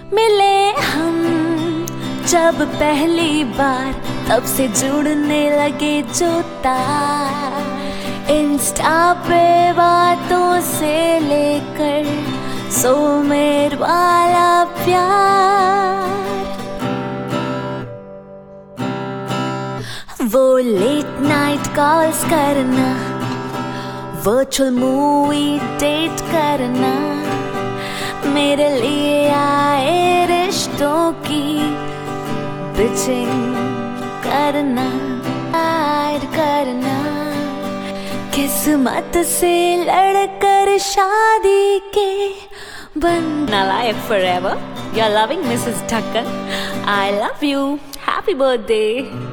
मिले हम जब पहली बार, तब से जुड़ने लगे जो तार। इंस्टा पे बातों से लेकर सोमेर वाला प्यार, वो लेट नाइट कॉल्स करना, वर्चुअल मूवी डेट करना, मेरे लिए आए रिश्तों की बिचिंग करना, ऐड करना, किस्मत से लड़कर शादी के बनना। Alive forever, you're loving Mrs. Thakkar. I love you. Happy birthday.